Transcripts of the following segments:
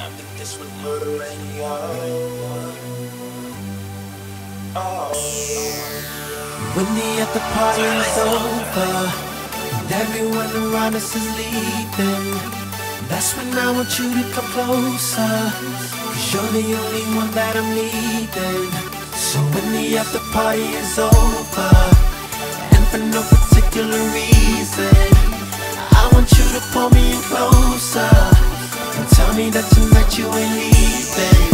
This one murder radio. Oh. When the after party is over and everyone around us is leaving, that's when I want you to come closer, 'cause you're the only one that I'm needing. So when the after party is over, and for no particular reason, I want you to pull me in closer and tell me that tonight you ain't leaving.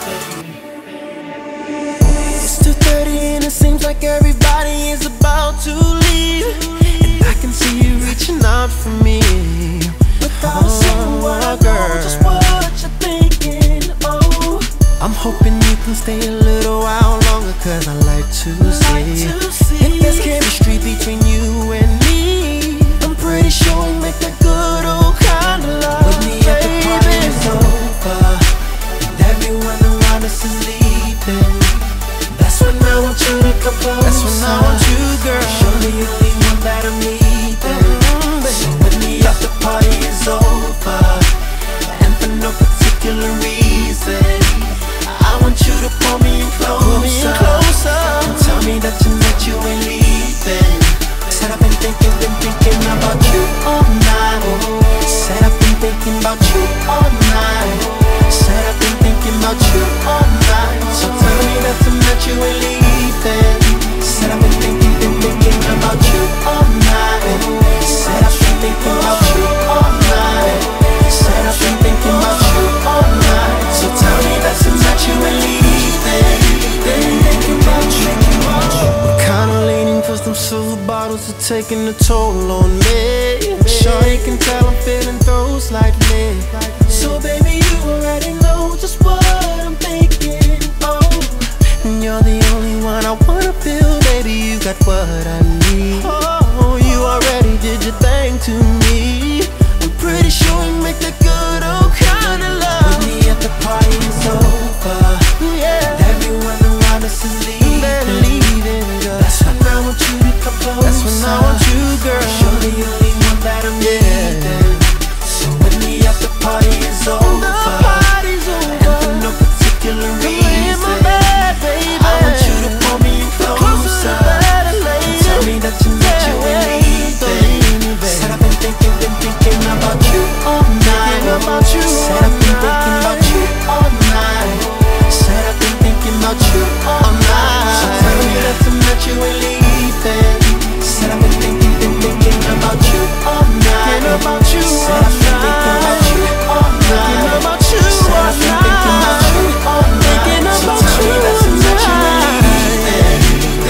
It's 2:30 and it seems like everybody is about to leave, and I can see you reaching out for me. Without saying what, girl, just what you're thinking. Oh, I'm hoping you can stay a little while longer, 'cause I like to see if there's chemistry between you and me. I'm pretty sure we make that good old kind of love. When the after party is over and everyone around us is leaving, that's when I want you to come closer. That's when I want you, girl. You're the only one that I'm needing. So when the after party is over, and for no particular reason, I want you to pull me in closer, and tell me that tonight you ain't leaving. Said I've been thinking about you all night. Said I've been thinking about you all night. Said I've been thinking about you all night. So tell me that tonight you ain't leaving. Said I've been thinking about you all night. Said I've been thinking about you all night. Said I've been thinking about you all night. So tell me that tonight you ain't leaving. Been thinking about you. I'm kinda leaning 'cause them silver bottles are taking a toll on me. Sure you can tell I'm feeling throws slightly. So baby, you already know just what I'm thinking. Oh, and you're the only one I wanna feel. Baby, you got what I need. Oh, you already did your thing to me. I'm pretty sure we make that good old kind of love. When the after party is over, yeah, and everyone around us is leaving, girl, that's when I want you to come closer. That's when I want you, girl. You're the only one that I'm needing. So when the after party is over, and for no particular reason, I want you to pull me in closer and tell me that tonight you ain't leaving. Said I've been thinking about you all night. Said I've been thinking about you all night. Said I've been thinking about you all night. So tell me that tonight you ain't leaving. Said I've been thinking about you all night. Said I've been thinking about you all night. Said I've been thinking about you all night. So tell me that tonight you ain't leaving.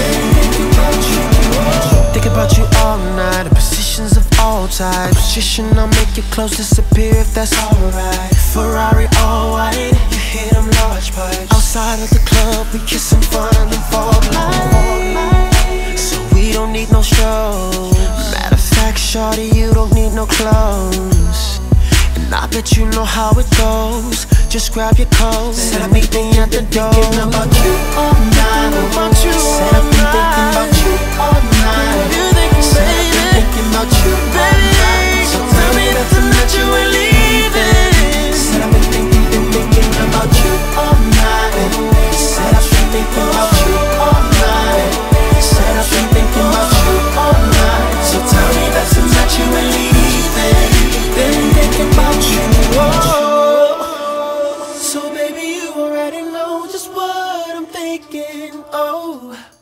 Thinking about you all night. The positions of all types. Position I'll make you close, disappear if that's alright. Ferrari all white, you hear them large pipes. Outside of the club, we kiss and fun and fall night. So we don't need no shows. Matter of fact, shorty, you don't need no clothes. And I bet you know how it goes. Just grab your coat. Said I've been thinking at the door. Thinking about you all night. Said I've been thinking about you all night. Said I've been thinking about you all night. So tell me that tonight you ain't leaving. Said I've been thinking about you all night. Said I've been thinking about you all night. Said I've been thinking about you all night. So tell me that tonight you ain't leaving. Been thinking about you. So baby, you already know just what I'm thinking. Oh.